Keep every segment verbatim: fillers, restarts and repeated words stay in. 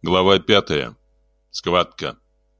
Глава пятая. Схватка.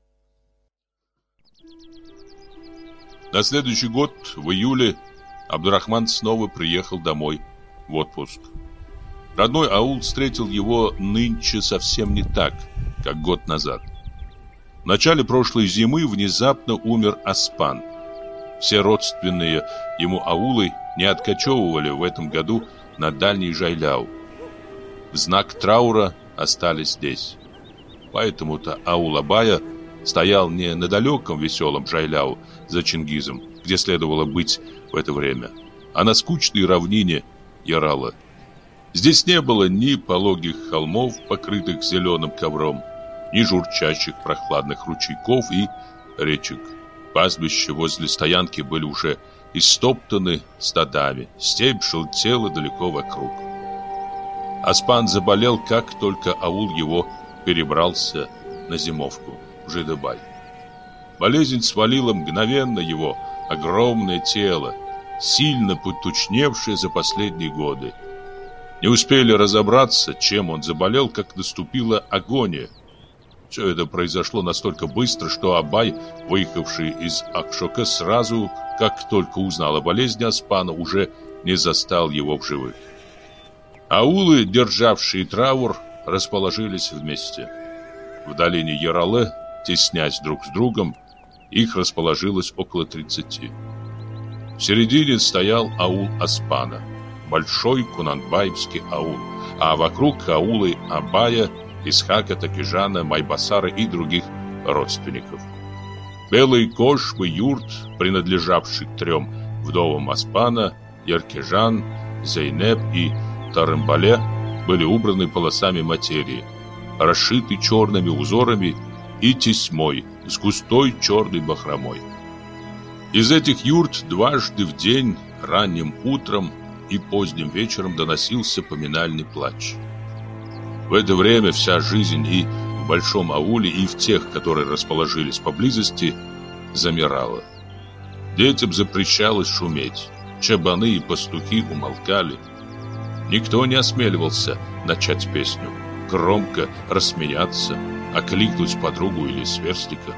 На следующий год, в июле, Абдурахман снова приехал домой в отпуск. Родной аул встретил его нынче совсем не так, как год назад. В начале прошлой зимы внезапно умер Оспан. Все родственные ему аулы не откачевывали в этом году на дальний Жайляу. В знак траура остались здесь. Поэтому-то аул Абая стоял не на далеком веселом Жайляу за Чингизом, где следовало быть в это время, а на скучной равнине Ярала. Здесь не было ни пологих холмов, покрытых зеленым ковром, ни журчащих прохладных ручейков и речек. Пастбища возле стоянки были уже истоптаны стадами, степь желтела далеко вокруг. Оспан заболел, как только аул его перебрался на зимовку в Жидебай. Болезнь свалила мгновенно его огромное тело, сильно подтучневшее за последние годы. Не успели разобраться, чем он заболел, как наступила агония. Все это произошло настолько быстро, что Абай, выехавший из Акшока, сразу, как только узнал о болезни Оспана, уже не застал его в живых. Аулы, державшие траур, расположились вместе. В долине Яралы, теснясь друг с другом, их расположилось около тридцати. В середине стоял аул Оспана, большой кунанбаевский аул, а вокруг аулы Абая, Исхака, Такижана, Майбасара и других родственников. Белый кош и юрт, принадлежавший к трем вдовам Оспана, Яркежан, Зейнеп и Тарымбале, были убраны полосами материи, расшиты черными узорами и тесьмой с густой черной бахромой. Из этих юрт дважды в день, ранним утром и поздним вечером, доносился поминальный плач. В это время вся жизнь и в большом ауле, и в тех, которые расположились поблизости, замирала. Детям запрещалось шуметь, чабаны и пастухи умолкали. Никто не осмеливался начать песню, громко рассмеяться, окликнуть подругу или сверстника.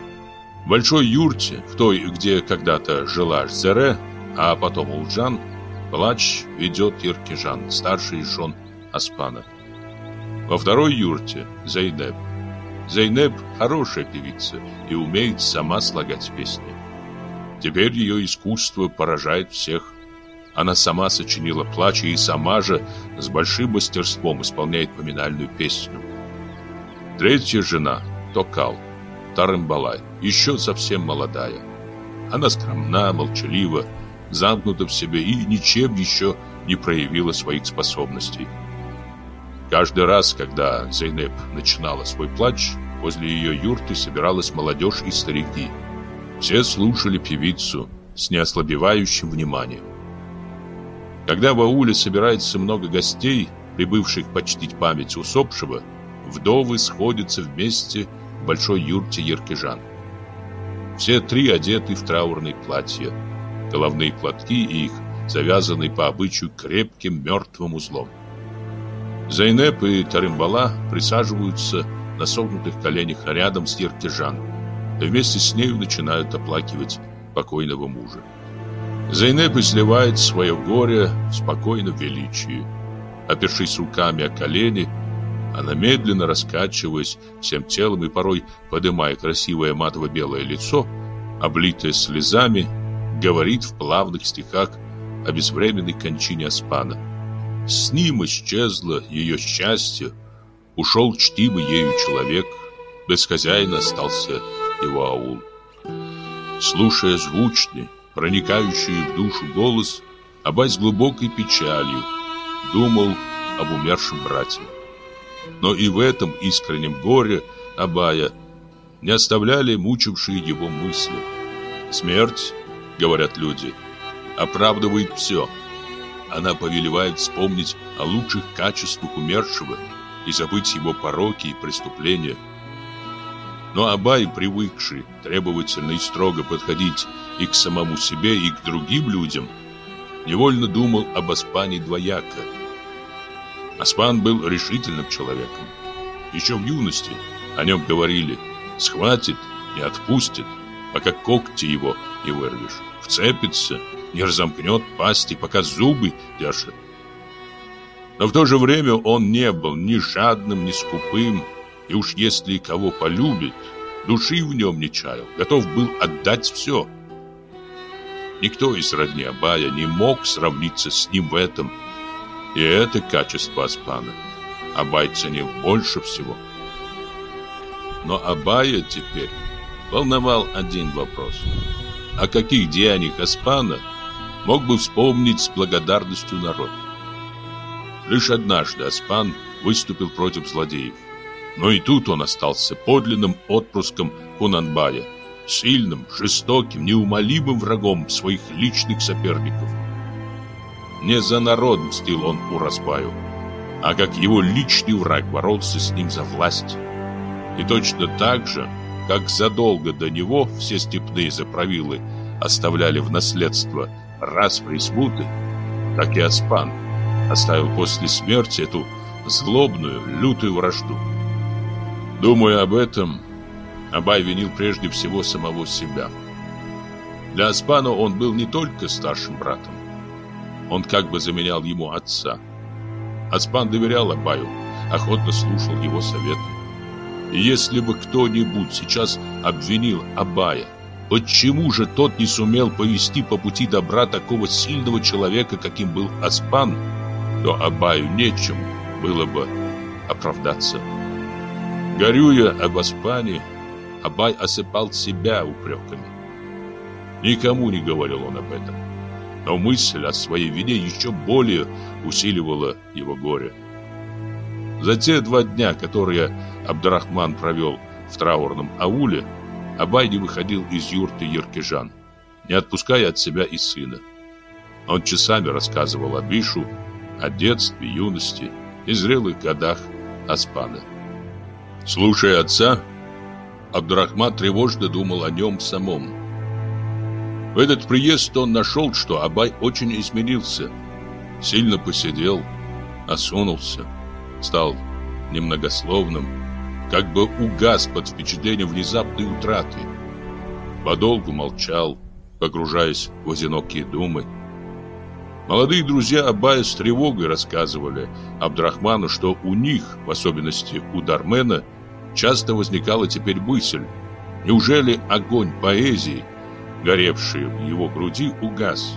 В большой юрте, в той, где когда-то жила Зере, а потом Улджан, плач ведет Яркежан, старший из жен Оспана. Во второй юрте Зейнеп. Зейнеп хорошая певица и умеет сама слагать песни. Теперь ее искусство поражает всех. Она сама сочинила плач и сама же с большим мастерством исполняет поминальную песню. Третья жена Токал, Тарымбалай, еще совсем молодая. Она скромна, молчалива, замкнута в себе и ничем еще не проявила своих способностей. Каждый раз, когда Зейнеп начинала свой плач, возле ее юрты собиралась молодежь и старики. Все слушали певицу с неослабевающим вниманием. Когда в ауле собирается много гостей, прибывших почтить память усопшего, вдовы сходятся вместе в большой юрте Яркежан. Все три одеты в траурные платья, головные платки их завязаны по обычаю крепким мертвым узлом. Зейнеп и Тарымбала присаживаются на согнутых коленях рядом с Яркежан и вместе с нею начинают оплакивать покойного мужа. Зейнеп изливает свое горе в спокойном величии. Опершись руками о колени, она, медленно раскачиваясь всем телом и порой поднимая красивое матово-белое лицо, облитое слезами, говорит в плавных стихах о безвременной кончине Оспана. С ним исчезло ее счастье, ушел чтимый ею человек, без хозяина остался его аул. Слушая звучный, проникающий в душу голос, Абай с глубокой печалью думал об умершем брате. Но и в этом искреннем горе Абая не оставляли мучившие его мысли. Смерть, говорят люди, оправдывает все. Она повелевает вспомнить о лучших качествах умершего и забыть его пороки и преступления. Но Абай, привыкший требовательно и строго подходить и к самому себе, и к другим людям, невольно думал об Оспане двояко. Оспан был решительным человеком. Еще в юности о нем говорили: схватит, не отпустит, пока когти его не вырвешь, вцепится, не разомкнет пасти, пока зубы держит. Но в то же время он не был ни жадным, ни скупым, и уж если кого полюбит, души в нем не чаял, готов был отдать все. Никто из родни Абая не мог сравниться с ним в этом, и это качество Оспана Абай ценил больше всего. Но Абая теперь волновал один вопрос: о каких деяниях Оспана мог бы вспомнить с благодарностью народ? Лишь однажды Оспан выступил против злодеев, но и тут он остался подлинным отпрыском Кунанбая, сильным, жестоким, неумолимым врагом своих личных соперников. Не за народ мстил он Уразбаю, а как его личный враг боролся с ним за власть. И точно так же, как задолго до него все степные заправилы оставляли в наследство распри и смуты, так и Оспан оставил после смерти эту злобную, лютую вражду. Думая об этом, Абай винил прежде всего самого себя. Для Оспана он был не только старшим братом, он как бы заменял ему отца. Оспан доверял Абаю, охотно слушал его советы. И если бы кто-нибудь сейчас обвинил Абая, почему же тот не сумел повести по пути добра такого сильного человека, каким был Оспан, то Абаю нечему было бы оправдаться. Горюя об Оспане, Абай осыпал себя упреками. Никому не говорил он об этом, но мысль о своей вине еще более усиливала его горе. За те два дня, которые Абдрахман провел в траурном ауле, Абай не выходил из юрты Еркежан, не отпуская от себя и сына. Он часами рассказывал Абишу о детстве, юности и зрелых годах Оспана. Слушая отца, Абдрахман тревожно думал о нем самом. В этот приезд он нашел, что Абай очень изменился, сильно посидел, осунулся, стал немногословным, как бы угас под впечатлением внезапной утраты. Подолгу молчал, погружаясь в одинокие думы. Молодые друзья Абая с тревогой рассказывали Абдрахману, что у них, в особенности у Дармена, часто возникала теперь мысль: неужели огонь поэзии, горевший в его груди, угас?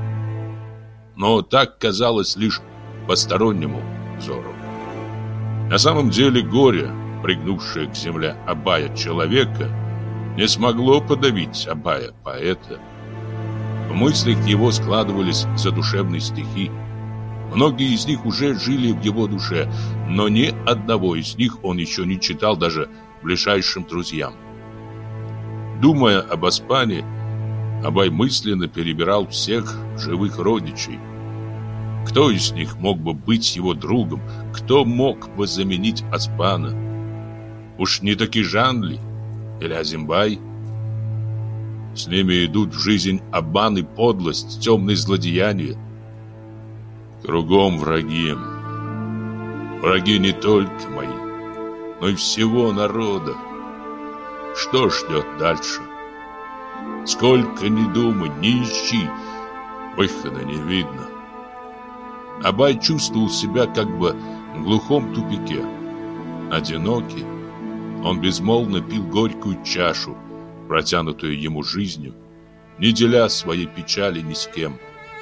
Но так казалось лишь постороннему взору. На самом деле горе, пригнувшее к земле Абая человека, не смогло подавить Абая поэта. В мыслях его складывались задушевные стихи. Многие из них уже жили в его душе, но ни одного из них он еще не читал даже ближайшим друзьям. Думая об Оспане, Абай мысленно перебирал всех живых родичей. Кто из них мог бы быть его другом? Кто мог бы заменить Оспана? Уж не Такижан ли? Или Азимбай? С ними идут в жизнь обман и подлость, темные злодеяния. Кругом враги. Враги не только мои, но и всего народа. Что ждет дальше? Сколько ни думай, ни ищи, выхода не видно. Абай чувствовал себя как бы в глухом тупике. Одинокий, он безмолвно пил горькую чашу, протянутую ему жизнью, не деля своей печали ни с кем.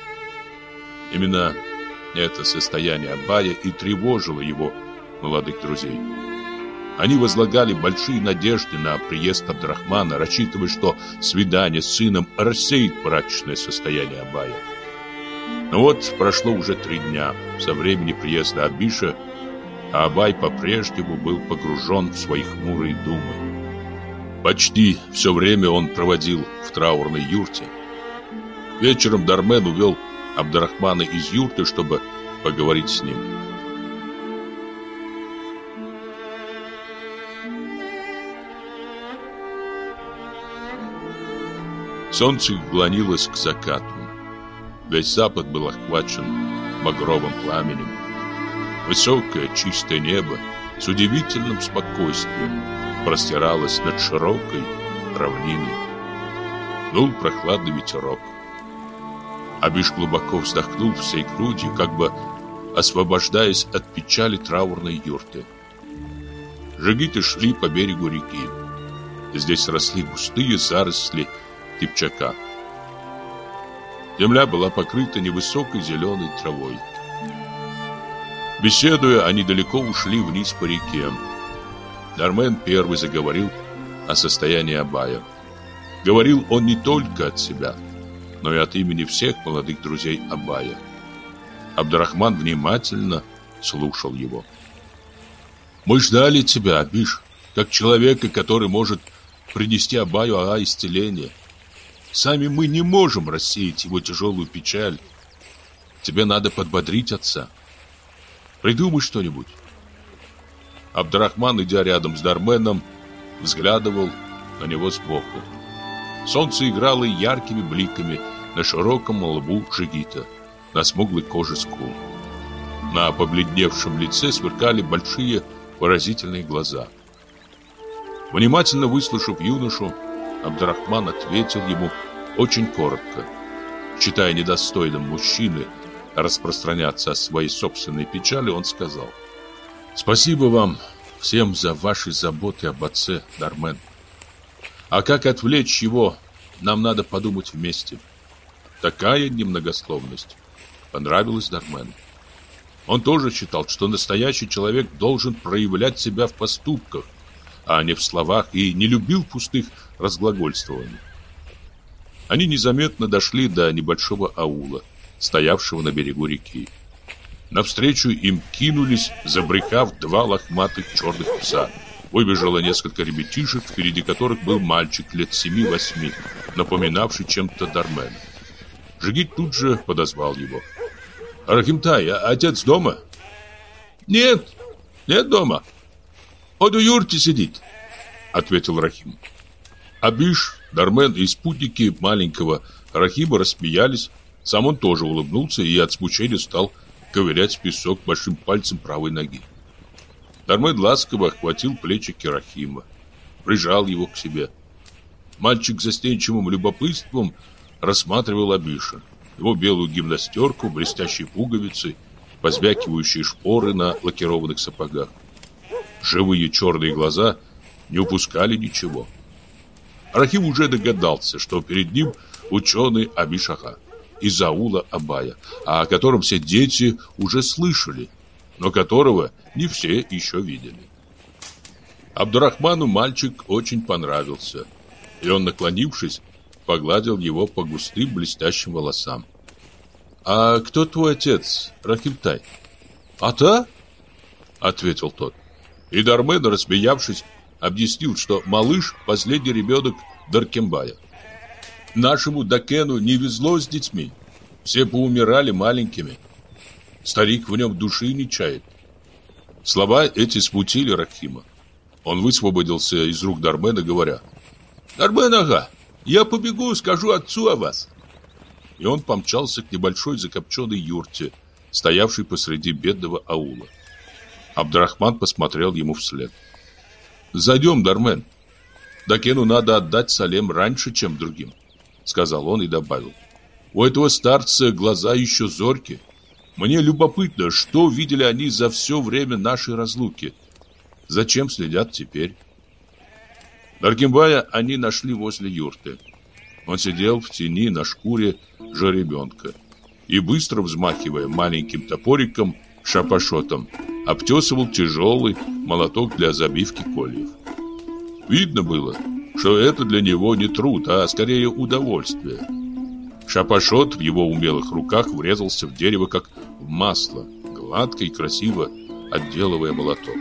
Именно это состояние Абая и тревожило его молодых друзей. Они возлагали большие надежды на приезд Абдрахмана, рассчитывая, что свидание с сыном рассеет мрачное состояние Абая. Но вот прошло уже три дня со времени приезда Абиша, а Абай по-прежнему был погружен в свои хмурые думы. Почти все время он проводил в траурной юрте. Вечером Дармен увел Абдрахмана из юрты, чтобы поговорить с ним. Солнце клонилось к закату. Весь запад был охвачен багровым пламенем. Высокое чистое небо с удивительным спокойствием простиралась над широкой равниной. Дул прохладный ветерок. Абиш глубоко вздохнул всей грудью, как бы освобождаясь от печали траурной юрты. Жигиты шли по берегу реки. Здесь росли густые заросли тыпчака. Земля была покрыта невысокой зеленой травой. Беседуя, они далеко ушли вниз по реке. Дармен первый заговорил о состоянии Абая. Говорил он не только от себя, но и от имени всех молодых друзей Абая. Абдурахман внимательно слушал его. «Мы ждали тебя, Абиш, как человека, который может принести Абаю Ага исцеление. Сами мы не можем рассеять его тяжелую печаль. Тебе надо подбодрить отца. Придумай что-нибудь». Абдурахман, идя рядом с Дарменом, взглядывал на него сбоку. Солнце играло яркими бликами на широком лбу Жигита, на смуглой коже скул. На побледневшем лице сверкали большие выразительные глаза. Внимательно выслушав юношу, Абдурахман ответил ему очень коротко. Считая недостойным мужчины распространяться о своей собственной печали, он сказал: «Спасибо вам всем за ваши заботы об отце, Дармен. А как отвлечь его, нам надо подумать вместе». Такая немногословность понравилась Дармену. Он тоже считал, что настоящий человек должен проявлять себя в поступках, а не в словах, и не любил пустых разглагольствований. Они незаметно дошли до небольшого аула, стоявшего на берегу реки. Навстречу им кинулись, забрыкав, два лохматых черных пса. Выбежало несколько ребятишек, впереди которых был мальчик лет семи-восьми, напоминавший чем-то Дармена. Жигит тут же подозвал его. «Рахимтай, а отец дома?» «Нет, нет дома. Он у юрты сидит», — ответил Рахим. Абиш, Дармен и спутники маленького Рахима рассмеялись. Сам он тоже улыбнулся и от смущения стал ковырять в песок большим пальцем правой ноги. Дармен ласково охватил плечики Рахима, прижал его к себе. Мальчик с застенчивым любопытством рассматривал Абиша, его белую гимнастерку, блестящие пуговицы, позвякивающие шпоры на лакированных сапогах. Живые черные глаза не упускали ничего. Рахим уже догадался, что перед ним ученый Абиш Ага из аула Абая, о котором все дети уже слышали, но которого не все еще видели. Абдурахману мальчик очень понравился, и он, наклонившись, погладил его по густым блестящим волосам. «А кто твой отец, Рахимтай?» «Ата?» — ответил тот. И Дармен, рассмеявшись, объяснил, что малыш — последний ребенок Даркембая. Нашему Дакену не везло с детьми. Все поумирали маленькими. Старик в нем души не чает. Слова эти смутили Рахима. Он высвободился из рук Дармена, говоря: «Дармен Ага, я побегу, скажу отцу о вас». И он помчался к небольшой закопченной юрте, стоявшей посреди бедного аула. Абдурахман посмотрел ему вслед. «Зайдем, Дармен. Дакену надо отдать салем раньше, чем другим», — сказал он и добавил: «У этого старца глаза еще зорки. Мне любопытно, что видели они за все время нашей разлуки. Зачем следят теперь?» Даркембая они нашли возле юрты. Он сидел в тени на шкуре жеребенка и, быстро взмахивая маленьким топориком, шапашотом, обтесывал тяжелый молоток для забивки кольев. Видно было, что это для него не труд, а скорее удовольствие. Шапашот в его умелых руках врезался в дерево, как в масло, гладко и красиво отделывая молоток.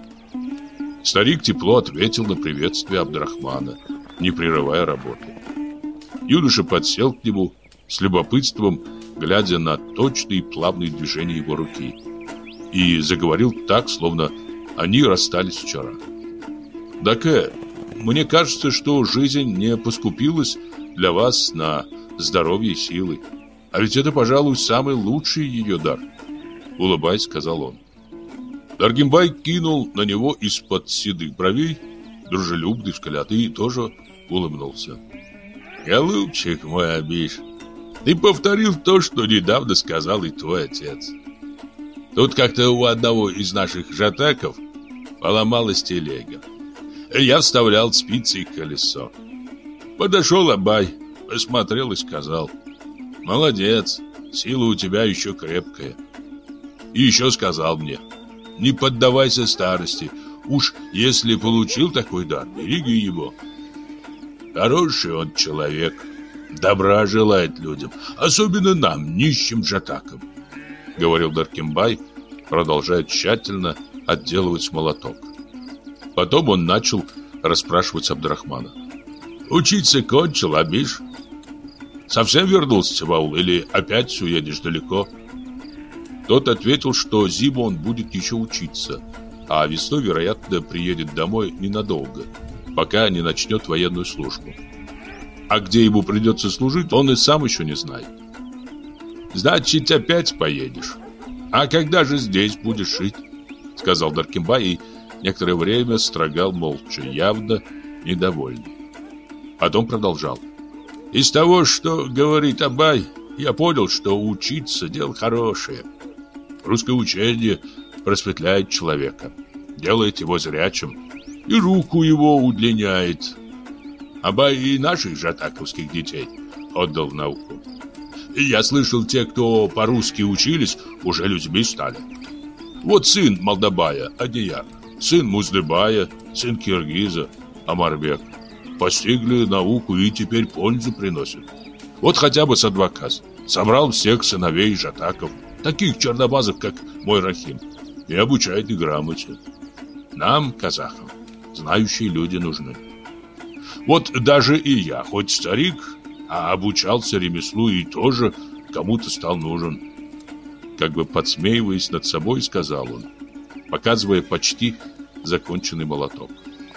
Старик тепло ответил на приветствие Абдурахмана, не прерывая работы. Юноша подсел к нему с любопытством, глядя на точные и плавные движения его руки, и заговорил так, словно они расстались вчера. «Даке, мне кажется, что жизнь не поскупилась для вас на здоровье и силы. А ведь это, пожалуй, самый лучший ее дар», — улыбаясь, сказал он. Даргинбай кинул на него из-под седых бровей дружелюбный взгляд и тоже улыбнулся. «Голубчик мой, Абиш, ты повторил то, что недавно сказал и твой отец. Тут как-то у одного из наших жатаков поломалась телега. Я вставлял спицы и колесо. Подошел Абай, посмотрел и сказал: молодец, сила у тебя еще крепкая. И еще сказал мне: не поддавайся старости, уж если получил такой дар, береги его. Хороший он человек, добра желает людям, особенно нам, нищим жатакам, говорил Даркембай, продолжая тщательно отделывать молоток. Потом он начал расспрашивать Абдрахмана. Учиться кончил, Абиш? Совсем вернулся в аул или опять уедешь далеко? Тот ответил, что зиму он будет еще учиться, а весной, вероятно, приедет домой ненадолго, пока не начнет военную службу. А где ему придется служить, он и сам еще не знает. Значит, опять поедешь. А когда же здесь будешь жить? Сказал Даркембай и некоторое время строгал молча, явно недовольный. Потом продолжал. Из того, что говорит Абай, я понял, что учиться дело хорошее. Русское учение просветляет человека, делает его зрячим и руку его удлиняет. Абай и наших жатаковских детей отдал в науку. И я слышал, те, кто по-русски учились, уже людьми стали. Вот сын Малдабая, Адияр, сын Муздыбая, сын Киргиза, Амарбек. Постигли науку и теперь пользу приносят. Вот хотя бы Садваказ собрал всех сыновей жатаков, таких чернобазов, как мой Рахим, и обучает их грамоте. Нам, казахам, знающие люди нужны. Вот даже и я, хоть старик, а обучался ремеслу и тоже кому-то стал нужен. Как бы подсмеиваясь над собой, сказал он, показывая почти законченный молоток.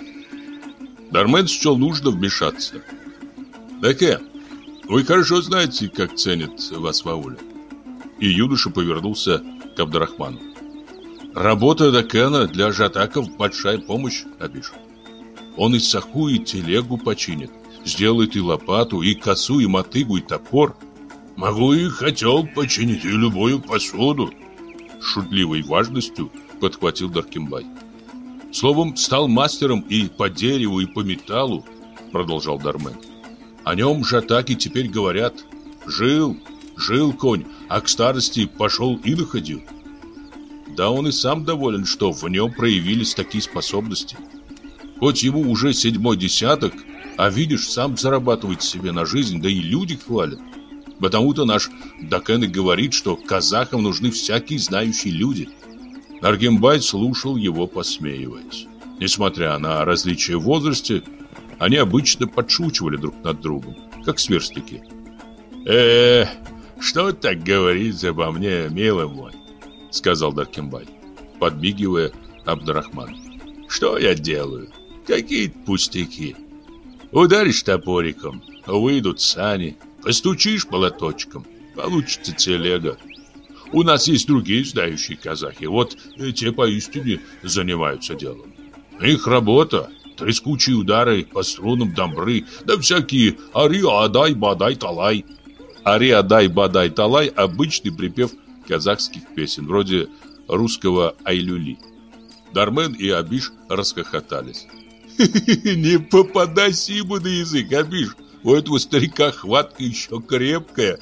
Дармен счел нужно вмешаться. «Даке, вы хорошо знаете, как ценят вас в ауле». И юноша повернулся к Абдрахману. «Работа Дакена для жатаков большая помощь, Абиш. Он и саху, и телегу починит, сделает и лопату, и косу, и мотыгу, и топор. Могу и хотел починить, и любую посуду», — шутливой важностью подхватил Даркембай. «Словом, стал мастером и по дереву, и по металлу», — продолжал Дармен. «О нем жатаки теперь говорят: жил, жил конь, а к старости пошел и находил». Да он и сам доволен, что в нем проявились такие способности. Хоть ему уже седьмой десяток, а видишь, сам зарабатывает себе на жизнь, да и люди хвалят. Потому-то наш Дакен и говорит, что казахам нужны всякие знающие люди. Даргинбай слушал его, посмеиваясь. Несмотря на различия в возрасте, они обычно подшучивали друг над другом, как сверстники. «Э, что так говорить обо мне, милый мой?» — сказал Даркембай, подмигивая Абдрахману. «Что я делаю? Какие-то пустяки. Ударишь топориком, выйдут сани, постучишь молоточком, получится телега. У нас есть другие знающие казахи, вот те поистине занимаются делом. Их работа — трескучие удары по струнам дамбры, да всякие ари-адай-бадай-талай». Ари-адай-бадай-талай — обычный припев казахских песен, вроде русского ай-люли. Дармен и Абиш расхохотались. «Не попадайся ему на язык, Абиш, у этого старика хватка еще крепкая».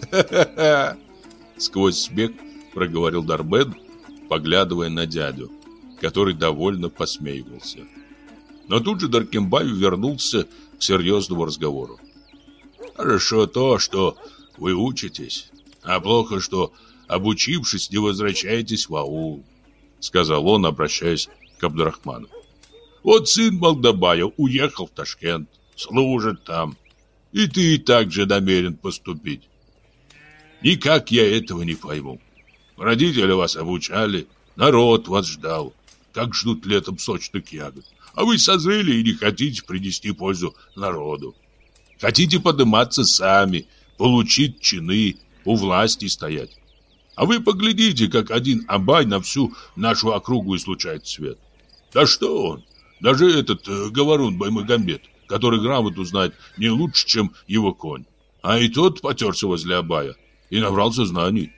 Сквозь смех проговорил Дармен, поглядывая на дядю, который довольно посмеивался. Но тут же Даркембай вернулся к серьезному разговору. «Хорошо то, что вы учитесь, а плохо, что, обучившись, не возвращаетесь в аул», — сказал он, обращаясь к Абдрахману. «Вот сын Малдабая уехал в Ташкент, служит там, и ты так же намерен поступить. Никак я этого не пойму. Родители вас обучали, народ вас ждал, как ждут летом сочных ягод, а вы созрели и не хотите принести пользу народу. Хотите подниматься сами, получить чины, у власти стоять. А вы поглядите, как один Абай на всю нашу округу излучает свет. Да что он? Даже этот э, говорун Баймагамбет, который грамоту знает не лучше, чем его конь. А и тот потерся возле Абая и набрался знаний.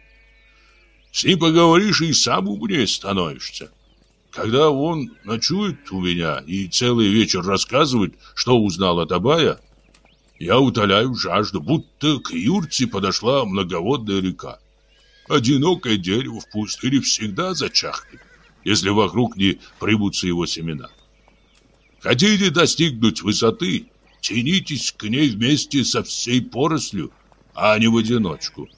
С ним поговоришь и сам умнее становишься. Когда он ночует у меня и целый вечер рассказывает, что узнал от Абая, я утоляю жажду, будто к юрте подошла многоводная река. Одинокое дерево в пустыне всегда зачахнет, если вокруг не примутся его семена. Хотите достигнуть высоты, тянитесь к ней вместе со всей порослью, а не в одиночку.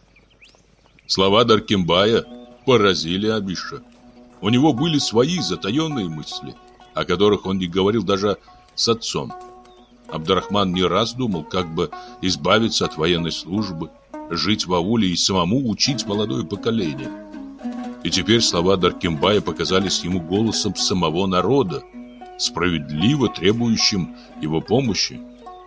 Слова Даркембая поразили Абиша. У него были свои затаенные мысли, о которых он не говорил даже с отцом. Абдурахман не раз думал, как бы избавиться от военной службы, жить в ауле и самому учить молодое поколение. И теперь слова Даркембая показались ему голосом самого народа, справедливо требующим его помощи.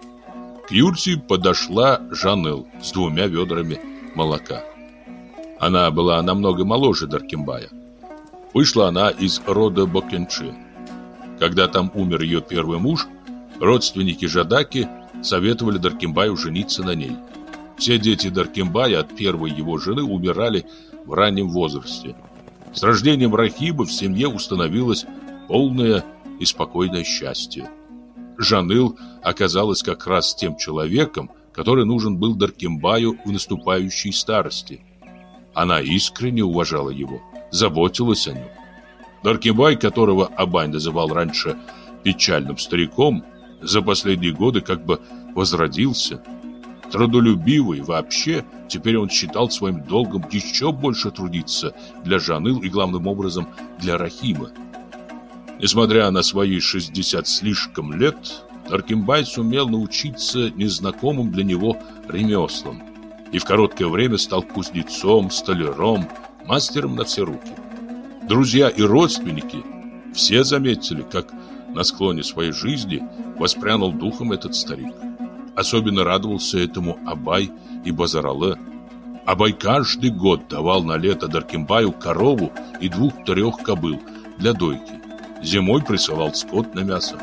К юрте подошла Жанел с двумя ведрами молока. Она была намного моложе Даркембая. Вышла она из рода Бокенчи. Когда там умер ее первый муж, родственники Жадаки советовали Даркембаю жениться на ней. Все дети Даркембая от первой его жены умирали в раннем возрасте. С рождением Рахима в семье установилось полное и спокойное счастье. Жаныл оказалась как раз тем человеком, который нужен был Даркембаю в наступающей старости. Она искренне уважала его, заботилась о нем. Даркембай, которого Абай называл раньше печальным стариком, за последние годы как бы возродился. Трудолюбивый вообще, теперь он считал своим долгом еще больше трудиться для Жаныл и главным образом для Рахима. Несмотря на свои шестьдесят слишком лет, Даркембай сумел научиться незнакомым для него ремеслам и в короткое время стал кузнецом, столяром, мастером на все руки. Друзья и родственники все заметили, как на склоне своей жизни воспрянул духом этот старик. Особенно радовался этому Абай и Базаралы. Абай каждый год давал на лето Даркембаю корову и двух-трех кобыл для дойки. Зимой присылал скот на мясо.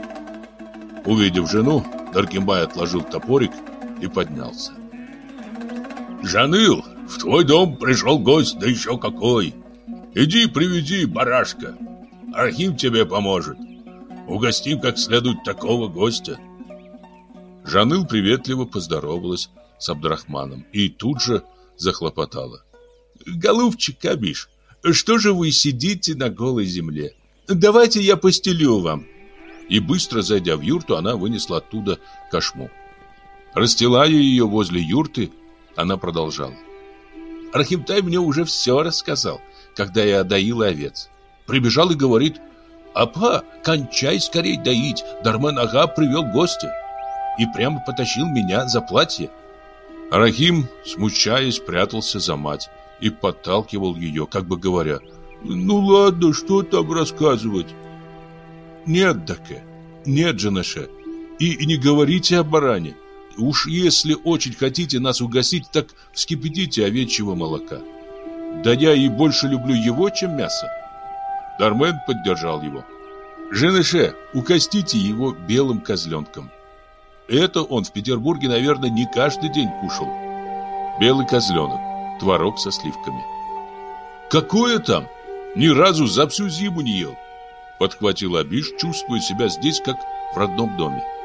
Увидев жену, Даркембай отложил топорик и поднялся. «Жаныл, в твой дом пришел гость, да еще какой! Иди приведи барашка, Рахим тебе поможет. Угостим как следует такого гостя». Жаныл приветливо поздоровалась с Абдурахманом и тут же захлопотала. «Голубчик Абиш, что же вы сидите на голой земле? Давайте я постелю вам». И быстро зайдя в юрту, она вынесла оттуда кошму. Расстилая ее возле юрты, она продолжала. «Рахимтай мне уже все рассказал, когда я доила овец. Прибежал и говорит: «Апа, кончай скорей доить, Дарман-ага привел гостя». И прямо потащил меня за платье. Рахим, смущаясь, прятался за мать и подталкивал ее, как бы говоря: «Ну ладно, что там рассказывать?» «Нет, Даке, нет, Джанаше, и, и не говорите о баране. Уж если очень хотите нас угостить, так вскипятите овечьего молока. Да я и больше люблю его, чем мясо». Дармен поддержал его. «Жанаше, угостите его белым козленком. Это он в Петербурге, наверное, не каждый день кушал. Белый козленок, творог со сливками». «Какое там? Ни разу за всю зиму не ел», — подхватил Абиш, чувствуя себя здесь, как в родном доме.